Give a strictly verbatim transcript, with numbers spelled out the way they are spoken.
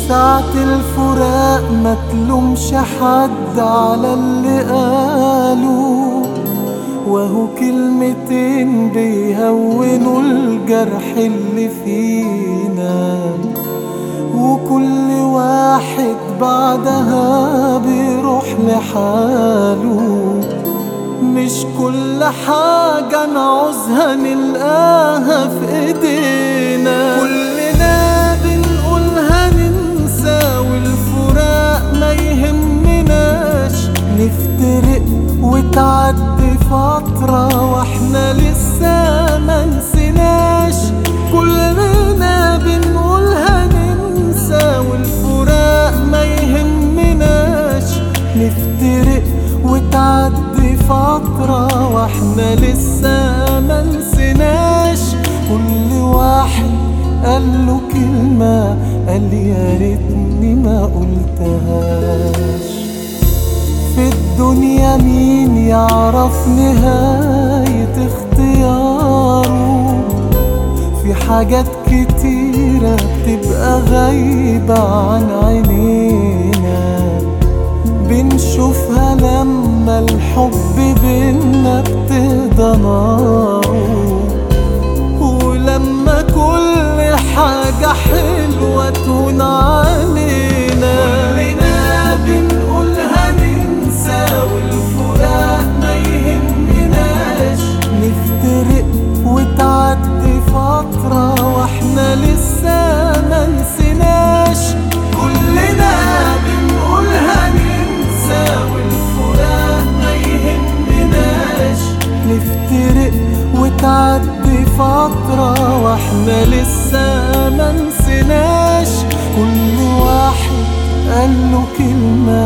ساعة الفراق ما تلومش حد على اللي قالوا، وهو كلمتين بيهونوا الجرح اللي فينا، وكل واحد بعدها بيروح لحاله. مش كل حاجة نعوزها نلقاها في ايدينا، كلنا بنقولها ننسى والفراق ما يهمناش، نفترق وتعدي فترة واحنا لسه ما نسيناش. كلنا بنقولها ننسى والفراق ما يهمناش، نفترق وتعدي فترة واحنا لسه ما نسيناش. كل واحد قال له كلمة قال يا ريتني ما قلتهاش. في الدنيا مين يعرف نهاية اختياره، في حاجات كتيرة بتبقى غايبة عن عينينا، بنشوفها لما الحب بينا بتهدى ناره، ولما كل حاجة حلوة تهون علينا. كلنا بنقولها ننسى والفراق ما يهمناش، نفترق وتعدي فترة واحنا لسه ما نسيناش. كلنا بنقولها ننسى والفراق ما يهمناش، نفترق وتعدي فترة واحنا لسه ما نسيناش. كل واحد قال له كلمة